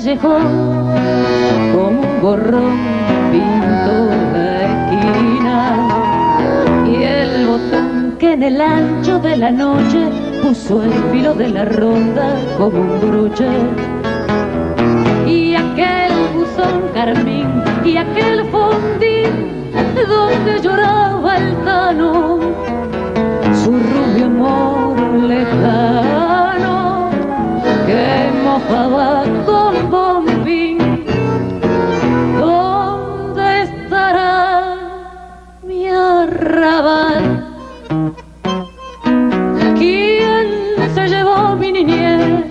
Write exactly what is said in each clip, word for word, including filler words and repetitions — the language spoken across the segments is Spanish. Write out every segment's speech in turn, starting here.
callejón, como un borrón pintó la esquina, y el botón que en el ancho de la noche puso el filo de la ronda como un broche. Y aquel buzón carmín y aquel fondín donde lloraba el tano su rubio amor lejano que mojaba con bombín. ¿Dónde estará mi arrabal? ¿Quién se llevó mi niñez?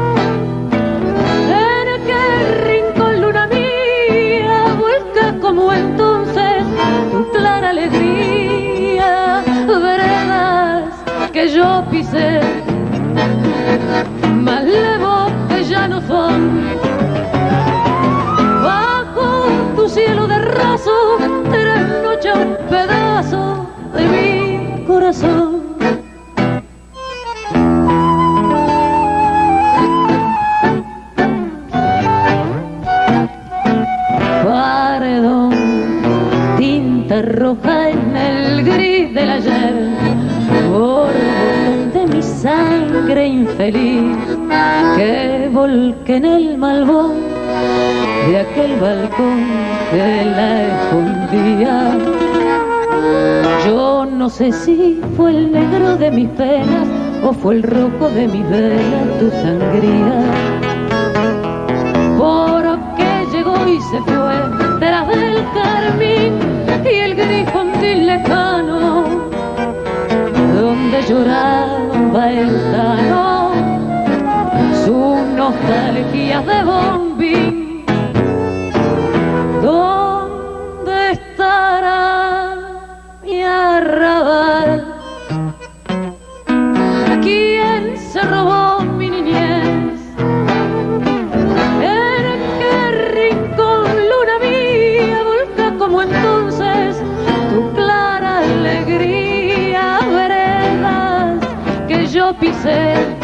¿En qué rincón, luna mía, vuelca como entonces tu clara alegría? Veredas que yo pisé, más lejos que ya no son. Bajo tu cielo de raso, trasnocha un pedazo de mi corazón. Paredón, tinta roja en el gris del ayer, borbotón de mi sangre infeliz que volqué en el malvón de aquel balcón que la escondía. Yo no sé si fue el negro de mis penas o fue el rojo de mis velas tu sangría, porque llegó y se fue tras del carmín y el gris fondín lejano donde lloraba el tano sus nostalgias de bombín. ¿Dónde estará mi arrabal? ¿Quién se robó mi niñez? ¿En qué rincón, luna mía, volca como entonces tu clara alegría? Veredas que yo pisé,